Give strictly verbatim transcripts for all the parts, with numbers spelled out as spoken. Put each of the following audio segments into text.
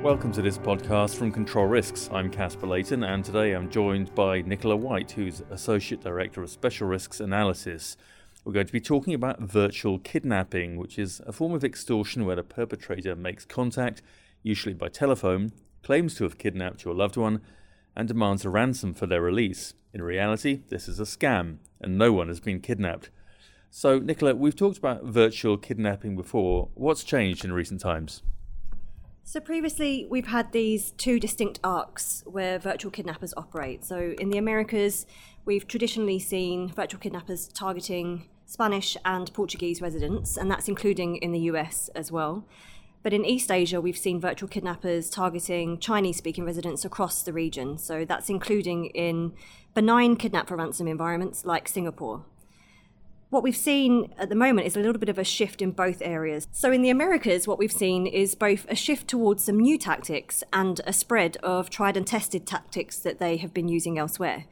Welcome to this podcast from Control Risks. I'm Casper Layton, and today I'm joined by Nicola White, who's Associate Director of Special Risks Analysis. We're going to be talking about virtual kidnapping, which is a form of extortion where the perpetrator makes contact, usually by telephone, claims to have kidnapped your loved one, and demands a ransom for their release. In reality, this is a scam, and no one has been kidnapped. So, Nicola, we've talked about virtual kidnapping before. What's changed in recent times? So previously, we've had these two distinct arcs where virtual kidnappers operate. So in the Americas, we've traditionally seen virtual kidnappers targeting Spanish and Portuguese residents, and that's including in the U S as well. But in East Asia, we've seen virtual kidnappers targeting Chinese-speaking residents across the region. So that's including in benign kidnap for ransom environments like Singapore. What we've seen at the moment is a little bit of a shift in both areas. So in the Americas, what we've seen is both a shift towards some new tactics and a spread of tried and tested tactics that they have been using elsewhere.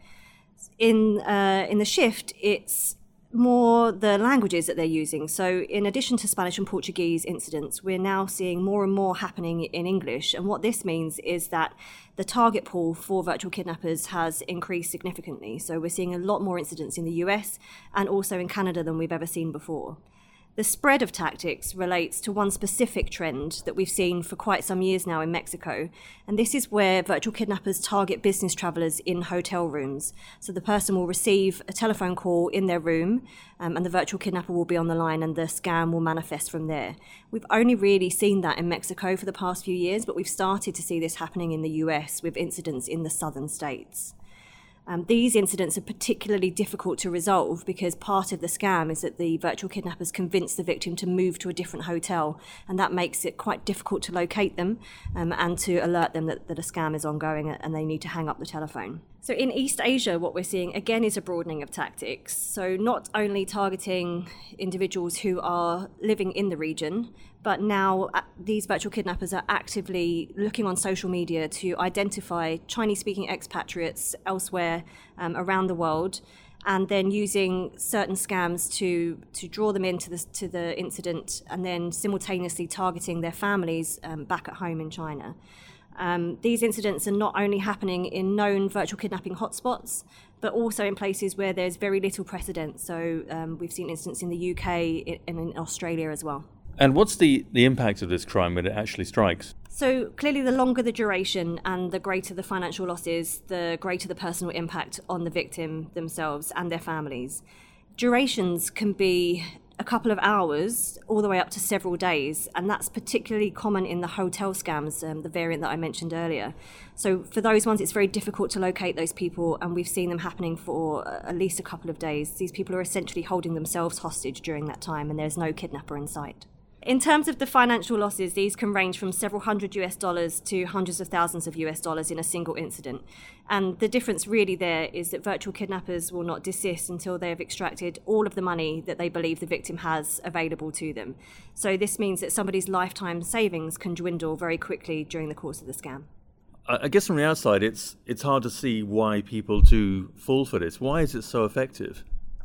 In uh, in the shift, it's more the languages that they're using. So in addition to Spanish and Portuguese incidents, we're now seeing more and more happening in English. And what this means is that the target pool for virtual kidnappers has increased significantly. So we're seeing a lot more incidents in the U S and also in Canada than we've ever seen before. The spread of tactics relates to one specific trend that we've seen for quite some years now in Mexico, and this is where virtual kidnappers target business travellers in hotel rooms. So the person will receive a telephone call in their room, um, and the virtual kidnapper will be on the line, and the scam will manifest from there. We've only really seen that in Mexico for the past few years, but we've started to see this happening in the U S with incidents in the southern states. Um, these incidents are particularly difficult to resolve because part of the scam is that the virtual kidnappers convince the victim to move to a different hotel, and that makes it quite difficult to locate them um, and to alert them that, that a scam is ongoing and they need to hang up the telephone. So in East Asia, what we're seeing again is a broadening of tactics. So not only targeting individuals who are living in the region, but now these virtual kidnappers are actively looking on social media to identify Chinese-speaking expatriates elsewhere um, around the world, and then using certain scams to to draw them into the, to the incident, and then simultaneously targeting their families um, back at home in China. Um, these incidents are not only happening in known virtual kidnapping hotspots, but also in places where there's very little precedent. So um, we've seen incidents in the U K and in Australia as well. And what's the, the impact of this crime when it actually strikes? So clearly the longer the duration and the greater the financial losses, the greater the personal impact on the victim themselves and their families. Durations can be a couple of hours all the way up to several days, and that's particularly common in the hotel scams, um, the variant that I mentioned earlier. So for those ones, it's very difficult to locate those people, and we've seen them happening for uh, at least a couple of days. These people are essentially holding themselves hostage during that time, and there's no kidnapper in sight. In terms of the financial losses, these can range from several hundred US dollars to hundreds of thousands of US dollars in a single incident. And the difference really there is that virtual kidnappers will not desist until they have extracted all of the money that they believe the victim has available to them. So this means that somebody's lifetime savings can dwindle very quickly during the course of the scam. I guess from the outside, it's it's hard to see why people do fall for this. Why is it so effective?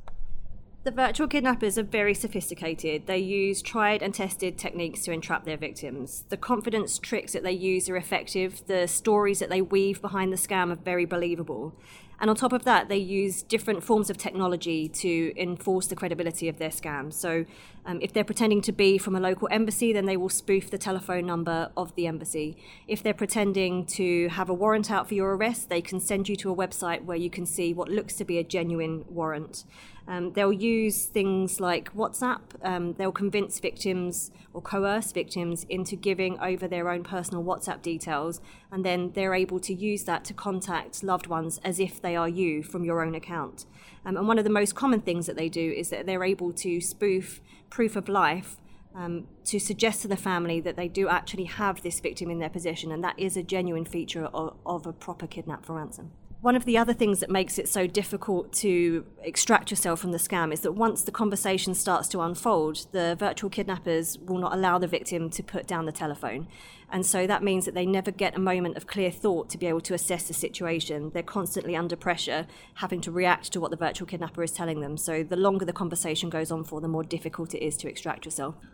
The virtual kidnappers are very sophisticated. They use tried and tested techniques to entrap their victims. The confidence tricks that they use are effective. The stories that they weave behind the scam are very believable. And on top of that, they use different forms of technology to enforce the credibility of their scams. So um, if they're pretending to be from a local embassy, then they will spoof the telephone number of the embassy. If they're pretending to have a warrant out for your arrest, they can send you to a website where you can see what looks to be a genuine warrant. Um, they'll use things like WhatsApp. Um, they'll convince victims or coerce victims into giving over their own personal WhatsApp details, and then they're able to use that to contact loved ones as if they are you from your own account. Um, and one of the most common things that they do is that they're able to spoof proof of life um, to suggest to the family that they do actually have this victim in their possession, and that is a genuine feature of, of a proper kidnap for ransom. One of the other things that makes it so difficult to extract yourself from the scam is that once the conversation starts to unfold, the virtual kidnappers will not allow the victim to put down the telephone. And so that means that they never get a moment of clear thought to be able to assess the situation. They're constantly under pressure, having to react to what the virtual kidnapper is telling them. So the longer the conversation goes on for, the more difficult it is to extract yourself.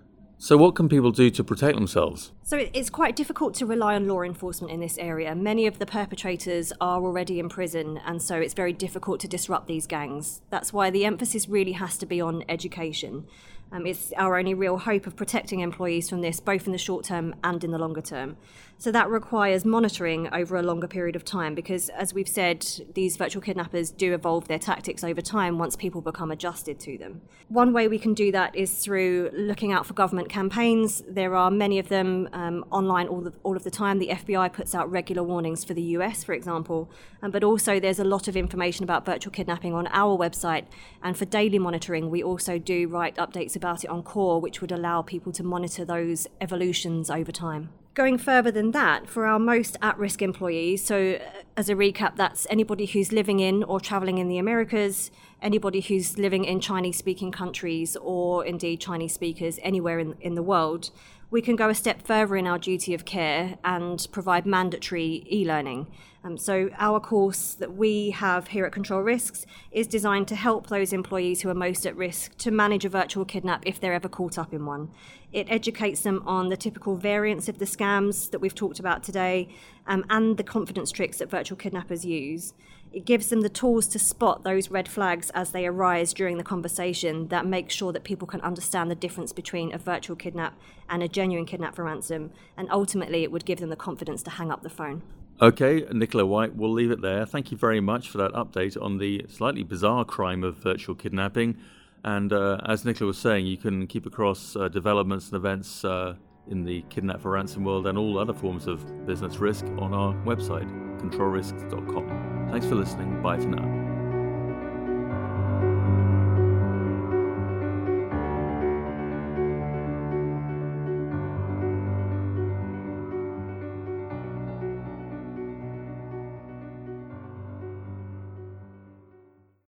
So what can people do to protect themselves? So it's quite difficult to rely on law enforcement in this area. Many of the perpetrators are already in prison, and so it's very difficult to disrupt these gangs. That's why the emphasis really has to be on education. Um, it's our only real hope of protecting employees from this, both in the short term and in the longer term. So that requires monitoring over a longer period of time because, as we've said, these virtual kidnappers do evolve their tactics over time once people become adjusted to them. One way we can do that is through looking out for government campaigns. There are many of them um, online all, the, all of the time. The F B I puts out regular warnings for the U S, for example, um, but also there's a lot of information about virtual kidnapping on our website, and for daily monitoring we also do write updates about it on Core, which would allow people to monitor those evolutions over time. Going further than that, for our most at-risk employees, so as a recap, that's anybody who's living in or travelling in the Americas, anybody who's living in Chinese-speaking countries, or indeed Chinese speakers anywhere in, in the world, we can go a step further in our duty of care and provide mandatory e-learning. Um, so our course that we have here at Control Risks is designed to help those employees who are most at risk to manage a virtual kidnap if they're ever caught up in one. It educates them on the typical variants of the scams that we've talked about today um, and the confidence tricks that virtual kidnappers use. It gives them the tools to spot those red flags as they arise during the conversation that makes sure that people can understand the difference between a virtual kidnap and a genuine kidnap for ransom, and ultimately it would give them the confidence to hang up the phone. Okay, Nicola White, we'll leave it there. Thank you very much for that update on the slightly bizarre crime of virtual kidnapping. And uh, as Nicola was saying, you can keep across uh, developments and events uh, in the kidnap for ransom world and all other forms of business risk on our website, control risks dot com. Thanks for listening. Bye for now.